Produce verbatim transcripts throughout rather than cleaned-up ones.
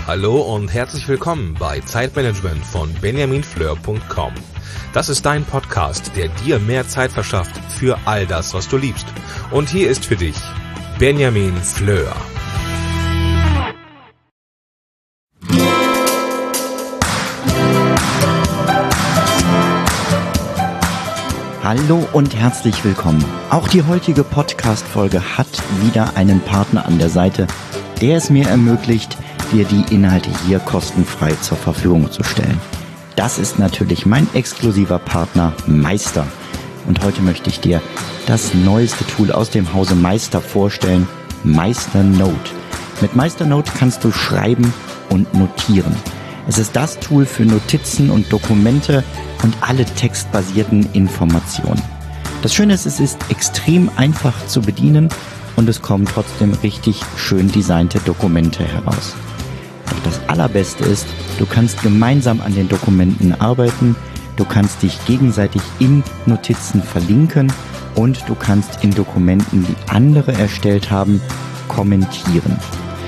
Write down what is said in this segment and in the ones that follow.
Hallo und herzlich willkommen bei Zeitmanagement von benjamin fleur punkt com. Das ist dein Podcast, der dir mehr Zeit verschafft für all das, was du liebst. Und hier ist für dich Benjamin Fleur. Hallo und herzlich willkommen. Auch die heutige Podcast-Folge hat wieder einen Partner an der Seite, der es mir ermöglicht, dir die Inhalte hier kostenfrei zur Verfügung zu stellen. Das ist natürlich mein exklusiver Partner Meister. Und heute möchte ich dir das neueste Tool aus dem Hause Meister vorstellen, MeisterNote. Mit MeisterNote kannst du schreiben und notieren. Es ist das Tool für Notizen und Dokumente und alle textbasierten Informationen. Das Schöne ist, es ist extrem einfach zu bedienen und es kommen trotzdem richtig schön designte Dokumente heraus. Doch das Allerbeste ist, du kannst gemeinsam an den Dokumenten arbeiten, du kannst dich gegenseitig in Notizen verlinken und du kannst in Dokumenten, die andere erstellt haben, kommentieren.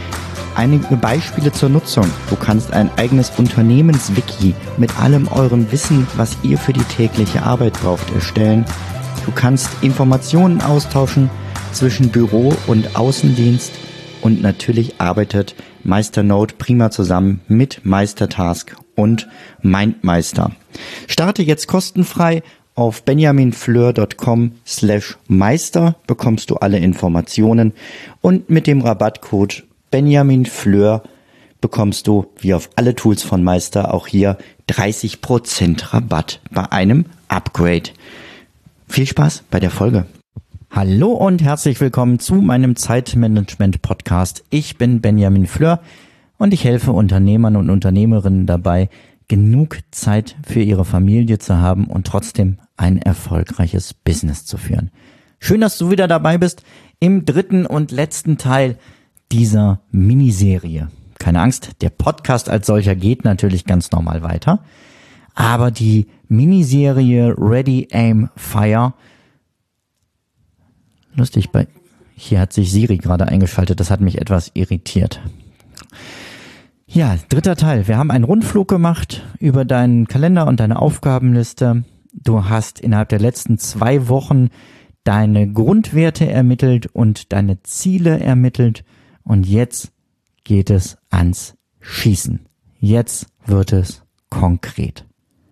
Einige Beispiele zur Nutzung. Du kannst ein eigenes Unternehmenswiki mit allem eurem Wissen, was ihr für die tägliche Arbeit braucht, erstellen. Du kannst Informationen austauschen zwischen Büro und Außendienst und natürlich arbeitet MeisterNote prima zusammen mit Meistertask und MindMeister. Starte jetzt kostenfrei auf benjaminfleur punkt com slash meister bekommst du alle Informationen und mit dem Rabattcode benjaminfleur bekommst du, wie auf alle Tools von Meister, auch hier dreißig Prozent Rabatt bei einem Upgrade. Viel Spaß bei der Folge. Hallo und herzlich willkommen zu meinem Zeitmanagement-Podcast. Ich bin Benjamin Fleur und ich helfe Unternehmern und Unternehmerinnen dabei, genug Zeit für ihre Familie zu haben und trotzdem ein erfolgreiches Business zu führen. Schön, dass du wieder dabei bist im dritten und letzten Teil dieser Miniserie. Keine Angst, der Podcast als solcher geht natürlich ganz normal weiter, aber die Miniserie Ready, Aim, Fire, lustig, bei hier hat sich Siri gerade eingeschaltet, das hat mich etwas irritiert. Ja, dritter Teil. Wir haben einen Rundflug gemacht über deinen Kalender und deine Aufgabenliste. Du hast innerhalb der letzten zwei Wochen deine Grundwerte ermittelt und deine Ziele ermittelt. Und jetzt geht es ans Schießen. Jetzt wird es konkret.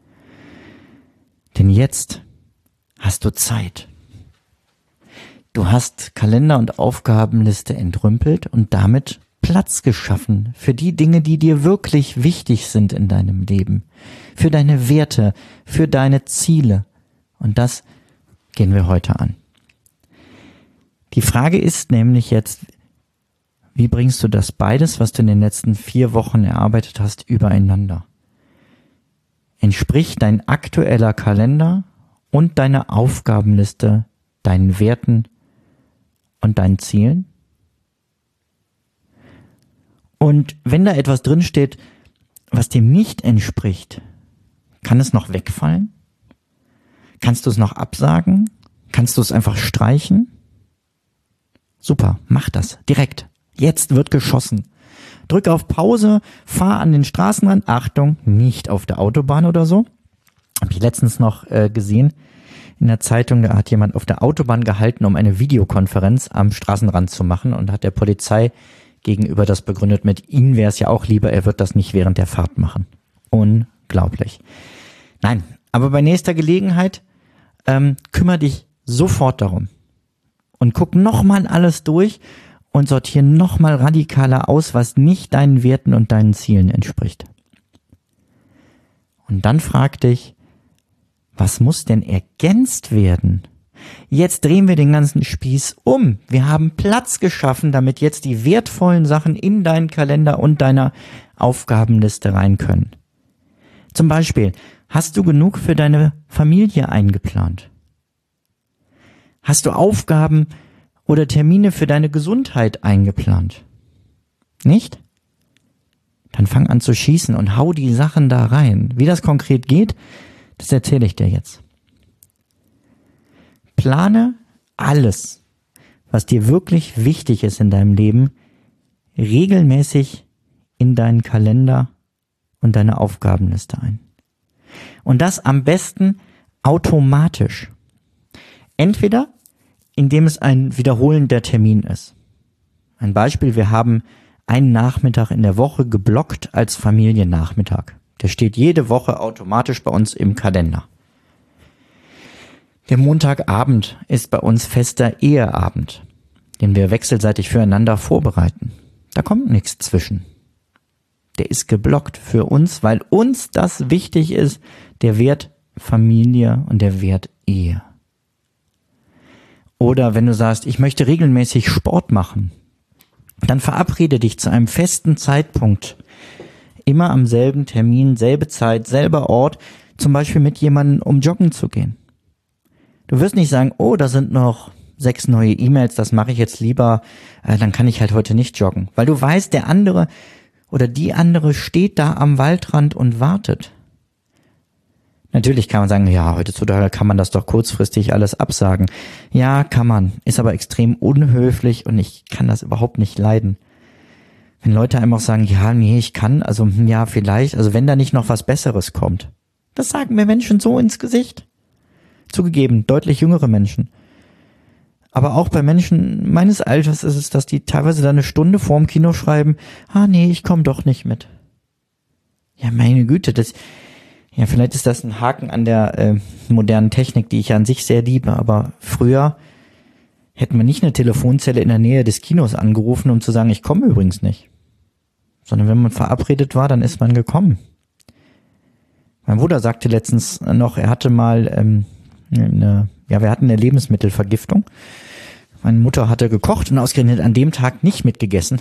Denn jetzt hast du Zeit. Du hast Kalender und Aufgabenliste entrümpelt und damit Platz geschaffen für die Dinge, die dir wirklich wichtig sind in deinem Leben. Für deine Werte, für deine Ziele. Und das gehen wir heute an. Die Frage ist nämlich jetzt, wie bringst du das beides, was du in den letzten vier Wochen erarbeitet hast, übereinander? Entspricht dein aktueller Kalender und deine Aufgabenliste deinen Werten und deinen Zielen? Und wenn da etwas drinsteht, was dem nicht entspricht, kann es noch wegfallen? Kannst du es noch absagen? Kannst du es einfach streichen? Super, mach das direkt. Jetzt wird geschossen. Drück auf Pause, fahr an den Straßenrand. Achtung, nicht auf der Autobahn oder so. Habe ich letztens noch äh, gesehen. In der Zeitung, da hat jemand auf der Autobahn gehalten, um eine Videokonferenz am Straßenrand zu machen und hat der Polizei gegenüber das begründet mit, ihm wäre es ja auch lieber, er wird das nicht während der Fahrt machen. Unglaublich. Nein, aber bei nächster Gelegenheit ähm, kümmere dich sofort darum und guck nochmal alles durch und sortiere nochmal radikaler aus, was nicht deinen Werten und deinen Zielen entspricht. Und dann frag dich, was muss denn ergänzt werden? Jetzt drehen wir den ganzen Spieß um. Wir haben Platz geschaffen, damit jetzt die wertvollen Sachen in deinen Kalender und deiner Aufgabenliste rein können. Zum Beispiel, hast du genug für deine Familie eingeplant? Hast du Aufgaben oder Termine für deine Gesundheit eingeplant? Nicht? Dann fang an zu schießen und hau die Sachen da rein. Wie das konkret geht, das erzähle ich dir jetzt. Plane alles, was dir wirklich wichtig ist in deinem Leben, regelmäßig in deinen Kalender und deine Aufgabenliste ein. Und das am besten automatisch. Entweder, indem es ein wiederholender Termin ist. Ein Beispiel, wir haben einen Nachmittag in der Woche geblockt als Familiennachmittag. Der steht jede Woche automatisch bei uns im Kalender. Der Montagabend ist bei uns fester Eheabend, den wir wechselseitig füreinander vorbereiten. Da kommt nichts zwischen. Der ist geblockt für uns, weil uns das wichtig ist, der Wert Familie und der Wert Ehe. Oder wenn du sagst, ich möchte regelmäßig Sport machen, dann verabrede dich zu einem festen Zeitpunkt, immer am selben Termin, selbe Zeit, selber Ort, zum Beispiel mit jemandem, um joggen zu gehen. Du wirst nicht sagen, oh, da sind noch sechs neue E-Mails, das mache ich jetzt lieber, äh, dann kann ich halt heute nicht joggen. Weil du weißt, der andere oder die andere steht da am Waldrand und wartet. Natürlich kann man sagen, ja, heutzutage kann man das doch kurzfristig alles absagen. Ja, kann man, ist aber extrem unhöflich und ich kann das überhaupt nicht leiden. Wenn Leute einem auch sagen, ja, nee, ich kann, also ja, vielleicht, also wenn da nicht noch was Besseres kommt. Das sagen mir Menschen so ins Gesicht. Zugegeben, deutlich jüngere Menschen. Aber auch bei Menschen meines Alters ist es, dass die teilweise da eine Stunde vorm Kino schreiben, ah nee, ich komme doch nicht mit. Ja, meine Güte, das, ja, vielleicht ist das ein Haken an der äh, modernen Technik, die ich ja an sich sehr liebe, aber früher hätten wir nicht eine Telefonzelle in der Nähe des Kinos angerufen, um zu sagen, ich komme übrigens nicht. Sondern wenn man verabredet war, dann ist man gekommen. Mein Bruder sagte letztens noch, er hatte mal ähm, eine, ja, wir hatten eine Lebensmittelvergiftung. Meine Mutter hatte gekocht und ausgerechnet an dem Tag nicht mitgegessen.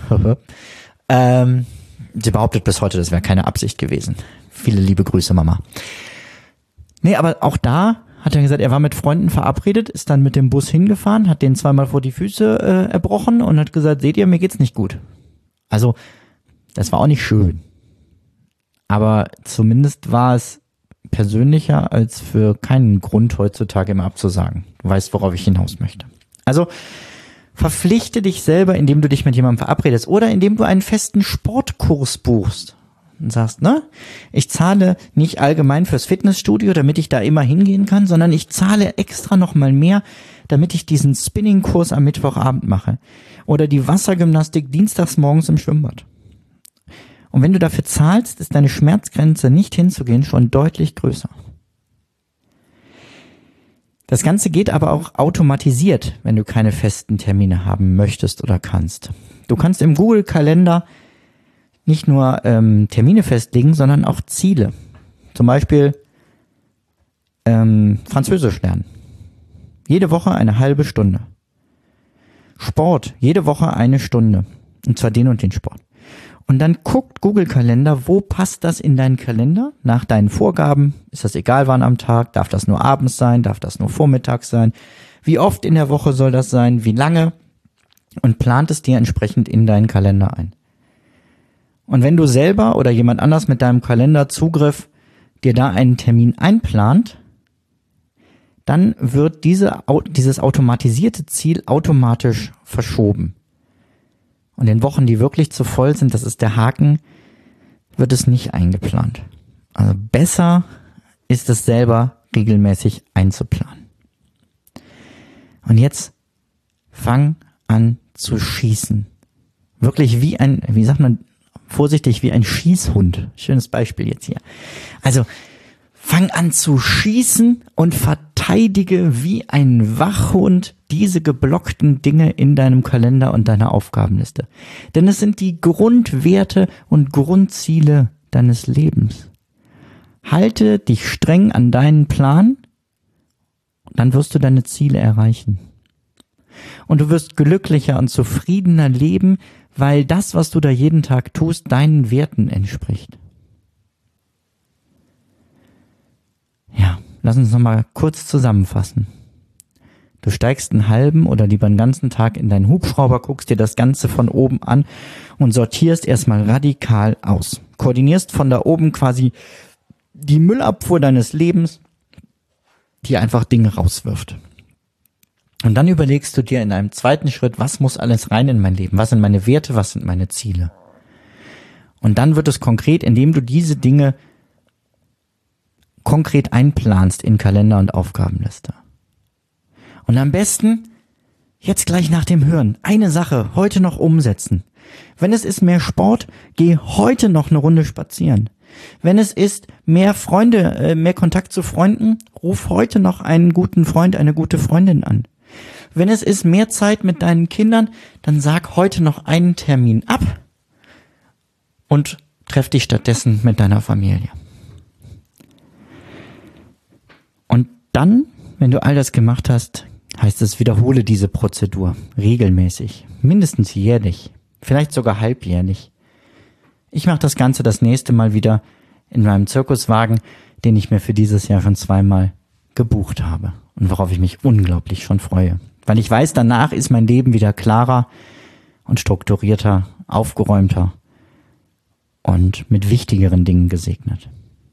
ähm, sie behauptet bis heute, das wäre keine Absicht gewesen. Viele liebe Grüße, Mama. Nee, aber auch da hat er gesagt, er war mit Freunden verabredet, ist dann mit dem Bus hingefahren, hat denen zweimal vor die Füße äh, erbrochen und hat gesagt, seht ihr, mir geht's nicht gut. Also, das war auch nicht schön. Aber zumindest war es persönlicher, als für keinen Grund heutzutage immer abzusagen. Du weißt, worauf ich hinaus möchte. Also, verpflichte dich selber, indem du dich mit jemandem verabredest oder indem du einen festen Sportkurs buchst. Und sagst, ne, ich zahle nicht allgemein fürs Fitnessstudio, damit ich da immer hingehen kann, sondern ich zahle extra noch mal mehr, damit ich diesen Spinning-Kurs am Mittwochabend mache. Oder die Wassergymnastik dienstags morgens im Schwimmbad. Und wenn du dafür zahlst, ist deine Schmerzgrenze nicht hinzugehen schon deutlich größer. Das Ganze geht aber auch automatisiert, wenn du keine festen Termine haben möchtest oder kannst. Du kannst im Google-Kalender nicht nur ähm, Termine festlegen, sondern auch Ziele. Zum Beispiel ähm, Französisch lernen. Jede Woche eine halbe Stunde. Sport, jede Woche eine Stunde. Und zwar den und den Sport. Und dann guckt Google-Kalender, wo passt das in deinen Kalender? Nach deinen Vorgaben, ist das egal wann am Tag? Darf das nur abends sein? Darf das nur vormittags sein? Wie oft in der Woche soll das sein? Wie lange? Und plant es dir entsprechend in deinen Kalender ein. Und wenn du selber oder jemand anders mit deinem Kalenderzugriff dir da einen Termin einplant, dann wird diese, dieses automatisierte Ziel automatisch verschoben. Und in Wochen, die wirklich zu voll sind, das ist der Haken, wird es nicht eingeplant. Also besser ist es selber regelmäßig einzuplanen. Und jetzt fang an zu schießen. Wirklich wie ein, wie sagt man, vorsichtig wie ein Schießhund. Schönes Beispiel jetzt hier. Also fang an zu schießen und verteidige wie ein Wachhund diese geblockten Dinge in deinem Kalender und deiner Aufgabenliste. Denn es sind die Grundwerte und Grundziele deines Lebens. Halte dich streng an deinen Plan, dann wirst du deine Ziele erreichen. Und du wirst glücklicher und zufriedener leben, weil das, was du da jeden Tag tust, deinen Werten entspricht. Ja, lass uns nochmal kurz zusammenfassen. Du steigst einen halben oder lieber einen ganzen Tag in deinen Hubschrauber, guckst dir das Ganze von oben an und sortierst erstmal radikal aus. Koordinierst von da oben quasi die Müllabfuhr deines Lebens, die einfach Dinge rauswirft. Und dann überlegst du dir in einem zweiten Schritt, was muss alles rein in mein Leben? Was sind meine Werte? Was sind meine Ziele? Und dann wird es konkret, indem du diese Dinge konkret einplanst in Kalender und Aufgabenliste. Und am besten jetzt gleich nach dem Hören eine Sache heute noch umsetzen. Wenn es ist mehr Sport, geh heute noch eine Runde spazieren. Wenn es ist mehr Freunde, äh, mehr Kontakt zu Freunden, ruf heute noch einen guten Freund, eine gute Freundin an. Wenn es ist mehr Zeit mit deinen Kindern, dann sag heute noch einen Termin ab und treff dich stattdessen mit deiner Familie. Und dann, wenn du all das gemacht hast, heißt es, wiederhole diese Prozedur regelmäßig, mindestens jährlich, vielleicht sogar halbjährlich. Ich mache das Ganze das nächste Mal wieder in meinem Zirkuswagen, den ich mir für dieses Jahr schon zweimal gebucht habe und worauf ich mich unglaublich schon freue. Weil ich weiß, danach ist mein Leben wieder klarer und strukturierter, aufgeräumter und mit wichtigeren Dingen gesegnet.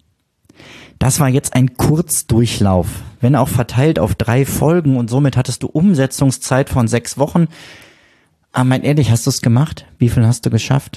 Das war jetzt ein Kurzdurchlauf, wenn auch verteilt auf drei Folgen und somit hattest du Umsetzungszeit von sechs Wochen. Aber mein ehrlich, hast du es gemacht? Wie viel hast du geschafft?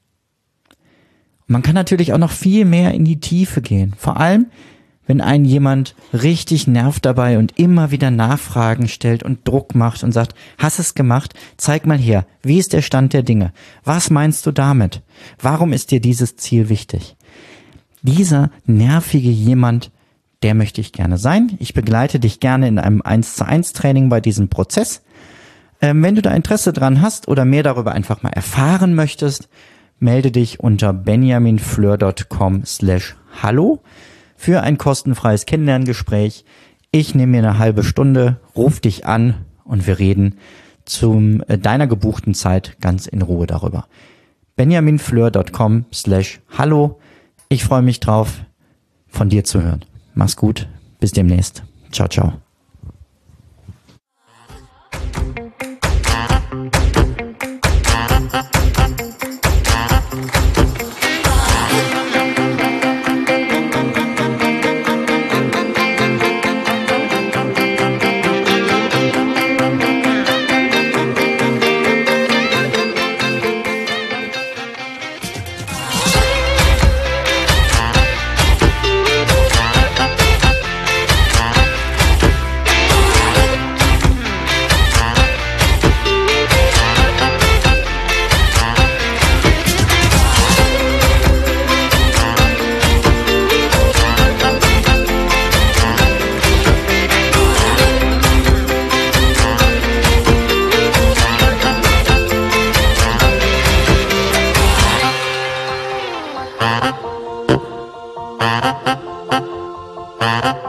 Man kann natürlich auch noch viel mehr in die Tiefe gehen. Vor allem, wenn einen jemand richtig nervt dabei und immer wieder Nachfragen stellt und Druck macht und sagt, hast es gemacht? Zeig mal her. Wie ist der Stand der Dinge? Was meinst du damit? Warum ist dir dieses Ziel wichtig? Dieser nervige jemand, der möchte ich gerne sein. Ich begleite dich gerne in einem eins zu eins Training bei diesem Prozess. Ähm, wenn du da Interesse dran hast oder mehr darüber einfach mal erfahren möchtest, melde dich unter benjaminfleur.com slash hallo für ein kostenfreies Kennenlerngespräch. Ich nehme mir eine halbe Stunde, ruf dich an und wir reden zu äh, deiner gebuchten Zeit ganz in Ruhe darüber. benjaminfleur.com slash hallo. Ich freue mich drauf, von dir zu hören. Mach's gut, bis demnächst. Ciao, ciao. Thank you.